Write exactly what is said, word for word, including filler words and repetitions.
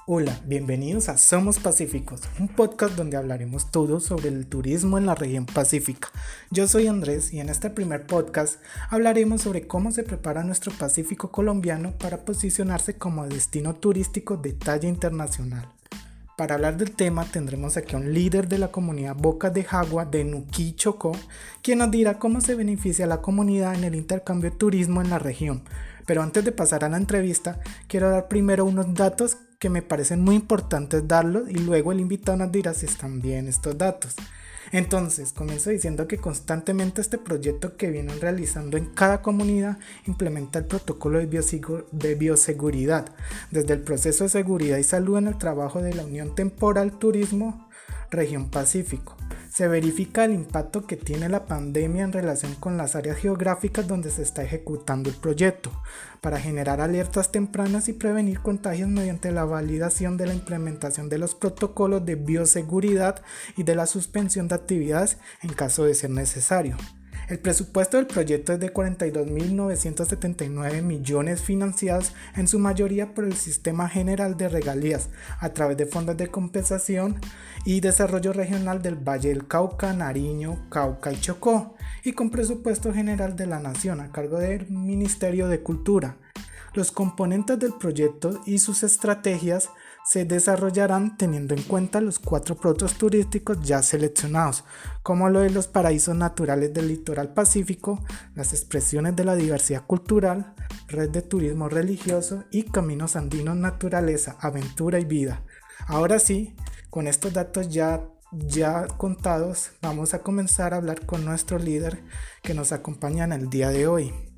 Hola, bienvenidos a Somos Pacíficos, un podcast donde hablaremos todo sobre el turismo en la región pacífica. Yo soy Andrés y en este primer podcast hablaremos sobre cómo se prepara nuestro Pacífico colombiano para posicionarse como destino turístico de talla internacional. Para hablar del tema tendremos aquí a un líder de la comunidad Bocas de Jagua de Nuquí, Chocó, quien nos dirá cómo se beneficia a la comunidad en el intercambio de turismo en la región. Pero antes de pasar a la entrevista, quiero dar primero unos datos que me parecen muy importantes darlos y luego el invitado nos dirá si están bien estos datos. Entonces, comienzo diciendo que constantemente este proyecto que vienen realizando en cada comunidad implementa el protocolo de, biosegu- de bioseguridad, desde el proceso de seguridad y salud en el trabajo de la Unión Temporal Turismo Región Pacífico. Se verifica el impacto que tiene la pandemia en relación con las áreas geográficas donde se está ejecutando el proyecto, para generar alertas tempranas y prevenir contagios mediante la validación de la implementación de los protocolos de bioseguridad y de la suspensión de actividades en caso de ser necesario. El presupuesto del proyecto es de cuarenta y dos mil novecientos setenta y nueve millones financiados en su mayoría por el Sistema General de Regalías a través de fondos de compensación y desarrollo regional del Valle del Cauca, Nariño, Cauca y Chocó, y con presupuesto general de la Nación a cargo del Ministerio de Cultura. Los componentes del proyecto y sus estrategias se desarrollarán teniendo en cuenta los cuatro productos turísticos ya seleccionados, como lo de los paraísos naturales del litoral pacífico, las expresiones de la diversidad cultural, red de turismo religioso y caminos andinos, naturaleza, aventura y vida. Ahora sí, con estos datos ya, ya contados, vamos a comenzar a hablar con nuestro líder que nos acompaña en el día de hoy.